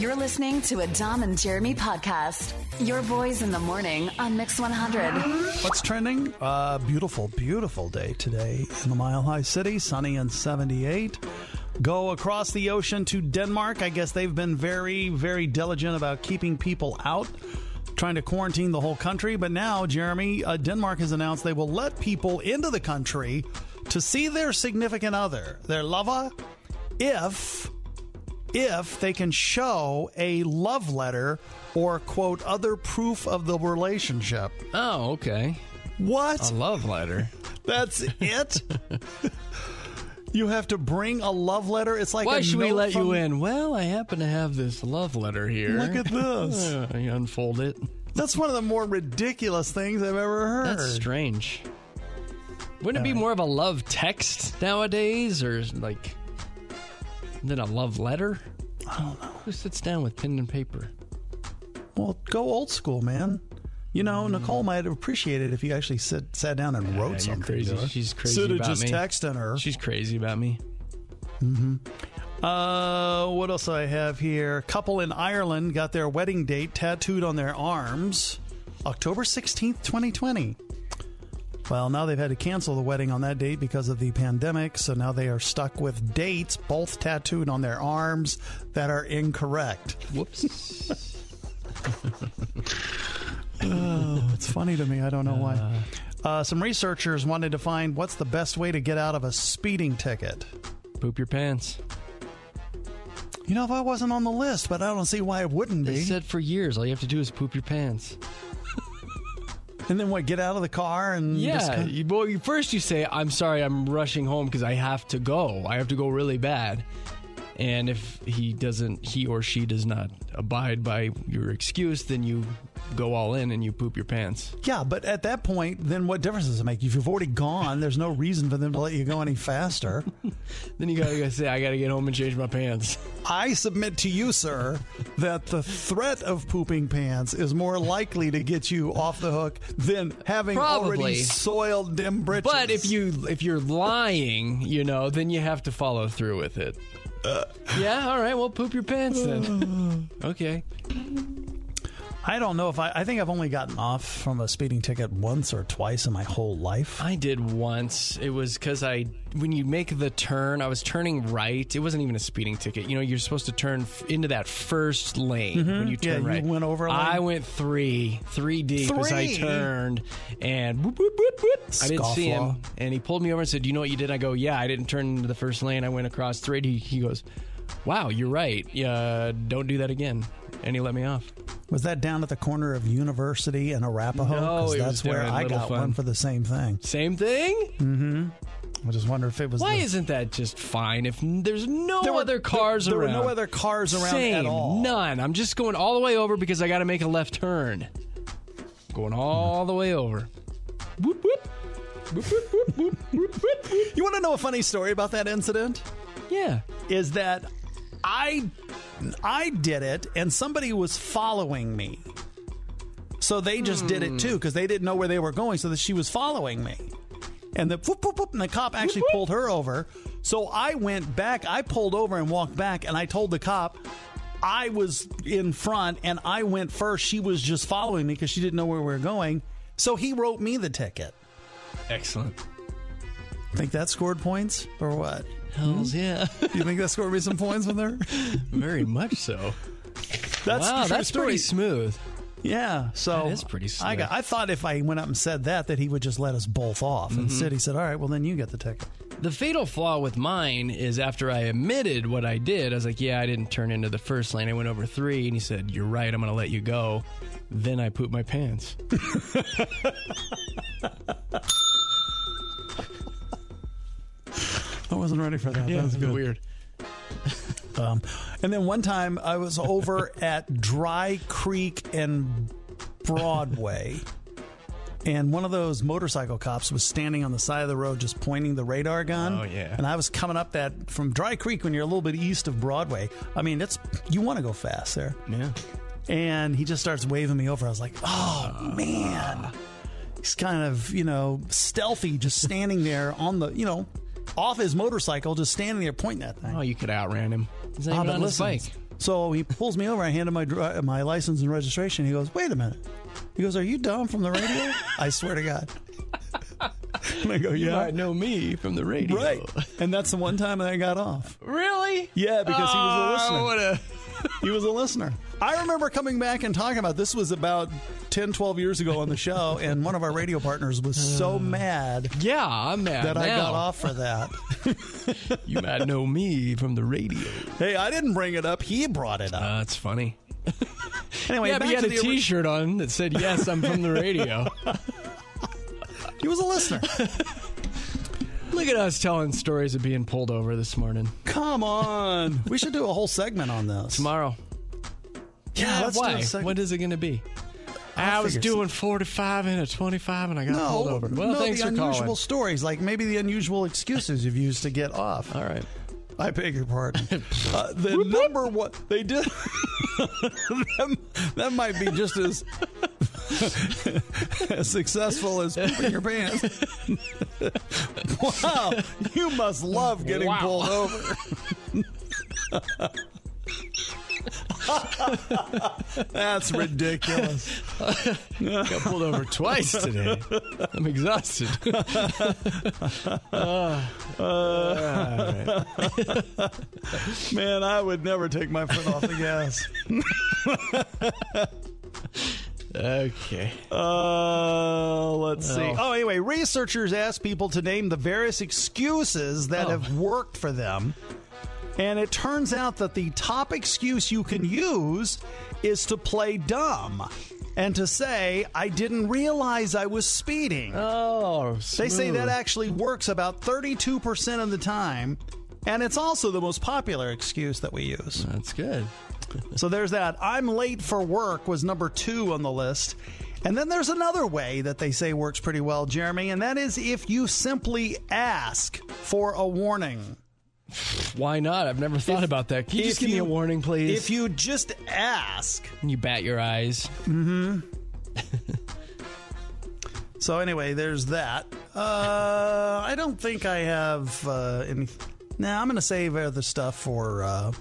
You're listening to a Dom and Jeremy podcast. Your boys in the morning on Mix 100. What's trending? Beautiful, beautiful day today in the Mile High City. Sunny and 78. Go across the ocean to Denmark. I guess they've been very, very diligent about keeping people out, trying to quarantine the whole country. But now, Jeremy, Denmark has announced they will let people into the country to see their significant other, their lover, if they can show a love letter or, quote, other proof of the relationship. Oh, okay. What? A love letter. That's it? You have to bring a love letter? It's like Why a should we note let from- you in? Well, I happen to have this love letter here. Look at this. You unfold it. That's one of the more ridiculous things I've ever heard. That's strange. Wouldn't it be more of a love text nowadays, or like than a love letter? I don't know. Who sits down with pen and paper? Well, go old school, man. You know, Nicole might have appreciated if you actually sat down and wrote You're something. crazy. To her. She's crazy Instead of about just me. texting her. She's crazy about me. What else do I have here? Couple in Ireland got their wedding date tattooed on their arms. October 16th, 2020. Well, now they've had to cancel the wedding on that date because of the pandemic, so now they are stuck with dates, both tattooed on their arms, that are incorrect. Whoops. Oh, it's funny to me. I don't know why. Some researchers wanted to find what's the best way to get out of a speeding ticket. Poop your pants. You know, if I wasn't on the list, but I don't see why it wouldn't They be. said for years, all you have to do is poop your pants. And then what, get out of the car and just Yeah. First you say, I'm sorry, I'm rushing home because I have to go. I have to go really bad. And if he or she does not abide by your excuse, then you go all in and you poop your pants. Yeah, but at that point, then what difference does it make? If you've already gone, there's no reason for them to let you go any faster. Then you gotta say, I gotta get home and change my pants. I submit to you, sir, that the threat of pooping pants is more likely to get you off the hook than having already Probably. soiled dim britches. But if you're lying, then you have to follow through with it. Yeah, all right, well, poop your pants then. Okay. I don't know if I think I've only gotten off from a speeding ticket once or twice in my whole life. I did once. It was because when you make the turn, I was turning right. It wasn't even a speeding ticket. You know, you're supposed to turn into that first lane when you turn Yeah, right. you went over a lane? I went three deep as I turned, and boop, boop, boop, boop. I didn't see him, and he pulled me over and said, "Do you know what you did?" I go, "Yeah, I didn't turn into the first lane. I went across three." He goes, "Wow, you're right. Yeah, don't do that again," and he let me off. Was that down at the corner of University and Arapahoe? No, 'Cause it was that's down where in I Little got Fun. one for the same thing. Same thing? I just wonder if it was. Why isn't that just fine if there's no other cars there around? There were no other cars around Same, at all. None. I'm just going all the way over because I got to make a left turn. Going all the way over. Whoop, whoop. Whoop, whoop, whoop, whoop, whoop, whoop. You want to know a funny story about that incident? Yeah. Is that I did it and somebody was following me. So they just did it too because they didn't know where they were going, so that she was following me. And the whoop, whoop, whoop, and the cop actually pulled her over. So I went back, I pulled over and walked back, and I told the cop I was in front and I went first. She was just following me because she didn't know where we were going. So he wrote me the ticket. Excellent. Think that scored points or what? Hells yeah. You think that scored me some points with her? Very much so. That's Wow, the true that's story. pretty smooth. Yeah, so That is pretty slick. I thought if I went up and said that he would just let us both off. Instead, he said, "All right, well then you get the ticket." The fatal flaw with mine is after I admitted what I did, I was like, yeah, I didn't turn into the first lane. I went over three, and he said, "You're right, I'm going to let you go." Then I pooped my pants. I wasn't ready for that. Yeah, That was good. weird. And then one time I was over at Dry Creek and Broadway, and one of those motorcycle cops was standing on the side of the road just pointing the radar gun. Oh, yeah. And I was coming up that from Dry Creek when you're a little bit east of Broadway. I mean, you want to go fast there. Yeah. And he just starts waving me over. I was like, oh, man. He's kind of, stealthy, just standing there on the, off his motorcycle, just standing there pointing that thing. Oh, you could outran him. He's not even but on his listen, bike. So he pulls me over. I hand him my license and registration. He goes, wait a minute. He goes, are you Dom from the radio? I swear to God. And I go, yeah. You might know me from the radio. Right. And that's the one time that I got off. Really? Yeah, because he was a listener. What a... He was a listener. I remember coming back and talking about this was about 10, 12 years ago on the show, and one of our radio partners was so mad. Yeah, I'm mad that now. I got off for that. You might know me from the radio. Hey, I didn't bring it up. He brought it up. That's funny. Anyway, yeah, but he had a T-shirt on that said, yes, I'm from the radio. He was a listener. Look at us telling stories of being pulled over this morning. Come on. We should do a whole segment on this. Tomorrow. Yeah, let's why? do a segment. What is it going to be? I was doing 45 and a 25 and I got pulled over. Well, thanks for calling. The unusual stories, like maybe the unusual excuses you've used to get off. All right. I beg your pardon. The number one, they did. that might be just as successful as pooping your pants. Wow, you must love getting pulled over. That's ridiculous. Got pulled over twice today. I'm exhausted. Man, I would never take my foot off the gas. Okay. Let's see. Oh, anyway, researchers asked people to name the various excuses that have worked for them. And it turns out that the top excuse you can use is to play dumb and to say, I didn't realize I was speeding. Oh, smooth. They say that actually works about 32% of the time. And it's also the most popular excuse that we use. That's good. So there's that. I'm late for work was number 2 on the list. And then there's another way that they say works pretty well, Jeremy, and that is if you simply ask for a warning. Why not? I've never thought about that. Can you just give me a warning, please? If you just ask. And you bat your eyes. Mm-hmm. So anyway, there's that. I don't think I have any... Nah, I'm going to save other stuff for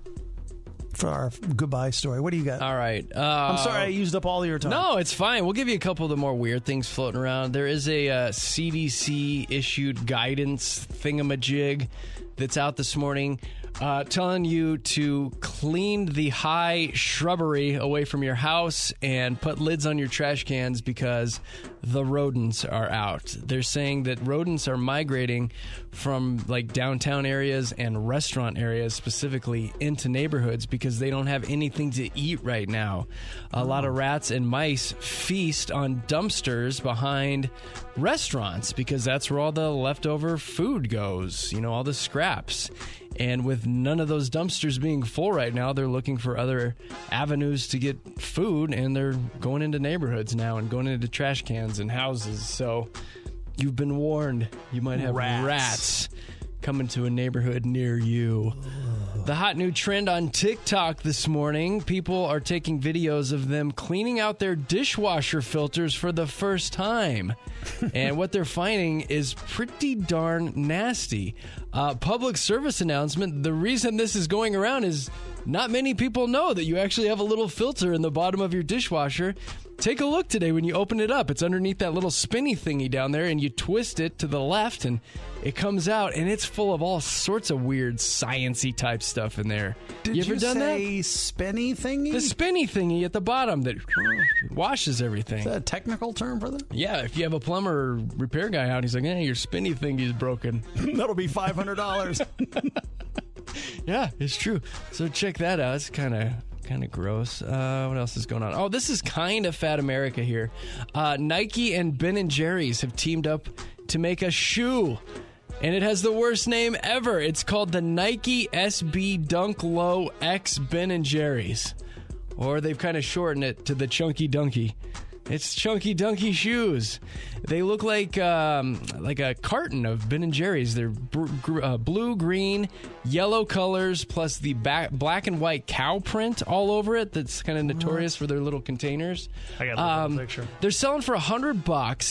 our goodbye story. What do you got? All right. I'm sorry I used up all of your time. No, it's fine. We'll give you a couple of the more weird things floating around. There is a CDC-issued guidance thingamajig that's out this morning telling you to clean the high shrubbery away from your house and put lids on your trash cans because the rodents are out. They're saying that rodents are migrating from like downtown areas and restaurant areas specifically into neighborhoods because they don't have anything to eat right now. A lot of rats and mice feast on dumpsters behind restaurants because that's where all the leftover food goes, you know, all the scraps. And with none of those dumpsters being full right now, they're looking for other avenues to get food, and they're going into neighborhoods now and going into trash cans and houses. So you've been warned. You might have rats coming to a neighborhood near you. The hot new trend on TikTok this morning, people are taking videos of them cleaning out their dishwasher filters for the first time. And what they're finding is pretty darn nasty. Public service announcement, the reason this is going around is not many people know that you actually have a little filter in the bottom of your dishwasher. Take a look today when you open it up. It's underneath that little spinny thingy down there, and you twist it to the left, and it comes out, and it's full of all sorts of weird sciencey type stuff in there. Did you ever done say spinny thingy? The spinny thingy at the bottom that washes everything. Is that a technical term for that? Yeah, if you have a plumber or repair guy out, he's like, hey, your spinny thingy's broken. That'll be $500. Yeah, it's true. So check that out. It's kind of gross. What else is going on? Oh, this is kind of Fat America here. Nike and Ben & Jerry's have teamed up to make a shoe. And it has the worst name ever. It's called the Nike SB Dunk Low X Ben & Jerry's. Or they've kind of shortened it to the Chunky Dunky. It's Chunky Dunky shoes. They look like a carton of Ben & Jerry's. They're blue, green, yellow colors, plus the black and white cow print all over it. That's kind of notorious for their little containers. I got to look at the picture. They're selling for $100.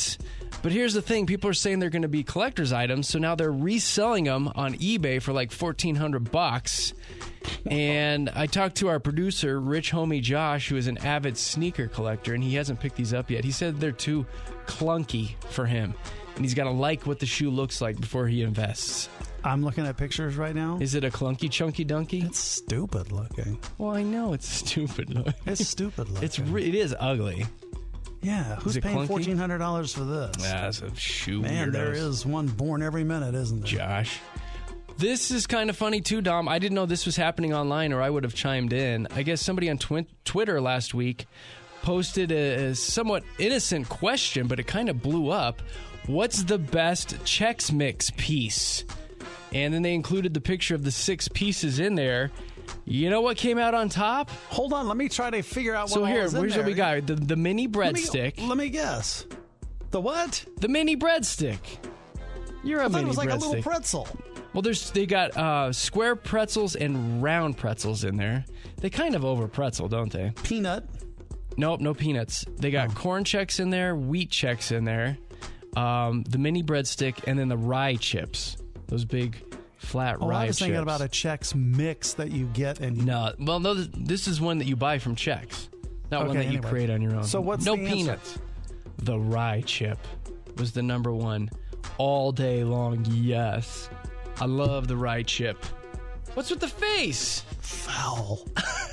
But here's the thing. People are saying they're going to be collector's items, so now they're reselling them on eBay for like $1,400. And I talked to our producer, Rich Homie Josh, who is an avid sneaker collector, and he hasn't picked these up yet. He said they're too clunky for him, and he's got to like what the shoe looks like before he invests. I'm looking at pictures right now. Is it a clunky chunky donkey? It's stupid looking. Well, I know it's stupid looking. It's stupid looking. It is ugly. Yeah, who's paying $1,400 for this? That's a shoe. Man, weirdos. there is one born every minute, isn't there? Josh. This is kind of funny too, Dom. I didn't know this was happening online, or I would have chimed in. I guess somebody on Twitter last week posted a somewhat innocent question, but it kind of blew up. What's the best Chex Mix piece? And then they included the picture of the 6 pieces in there. You know what came out on top? Hold on, let me try to figure out what So here's what we got. The mini breadstick. Let me guess. The what? The mini breadstick. You're a I thought mini it was like breadstick. a little pretzel. Well, they got square pretzels and round pretzels in there. They kind of over pretzel, don't they? Peanut. Nope, no peanuts. They got corn Chex in there, wheat Chex in there, the mini breadstick, and then the rye chips. Those big flat rye chips. I was thinking about a Chex Mix that you get and no. This is one that you buy from Chex, not one that you create on your own. So what's no the peanuts? Answer? The rye chip was the number one all day long. Yes, I love the rye chip. What's with the face? Foul.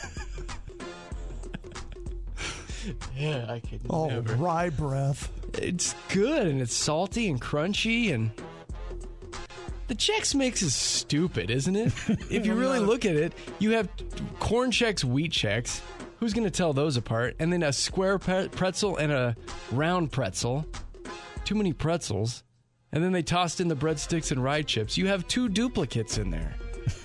Yeah, I could never. Rye breath. It's good, and it's salty and crunchy, and the Chex Mix is stupid, isn't it? If you really look at it, you have corn Chex, wheat Chex. Who's going to tell those apart? And then a square pretzel and a round pretzel. Too many pretzels. And then they tossed in the breadsticks and rye chips. You have 2 duplicates in there.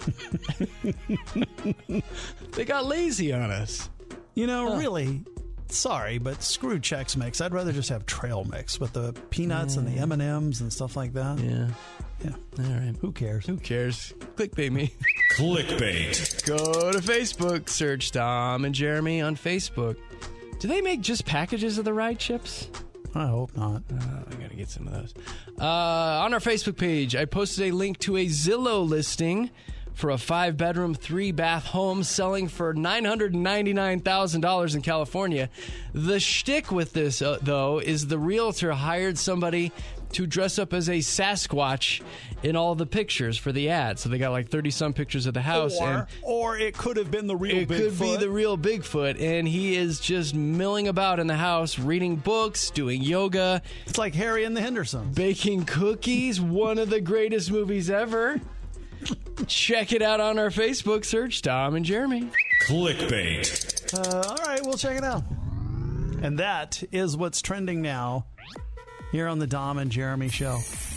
They got lazy on us. You know, really, sorry, but screw Chex Mix. I'd rather just have Trail Mix with the peanuts and the M&Ms and stuff like that. Yeah. Yeah. All right. Who cares? Who cares? Clickbait me. Clickbait. Go to Facebook. Search Dom and Jeremy on Facebook. Do they make just packages of the rye chips? I hope not. I got to get some of those. On our Facebook page, I posted a link to a Zillow listing for a 5-bedroom, 3-bath home selling for $999,000 in California. The shtick with this, though, is the realtor hired somebody to dress up as a Sasquatch in all the pictures for the ad. So they got like 30-some pictures of the house. Or it could have been the real Bigfoot. It could be the real Bigfoot, and he is just milling about in the house, reading books, doing yoga. It's like Harry and the Hendersons. Baking cookies, one of the greatest movies ever. Check it out on our Facebook. Search Dom and Jeremy. Clickbait. All right, we'll check it out. And that is what's trending now here on the Dom and Jeremy Show.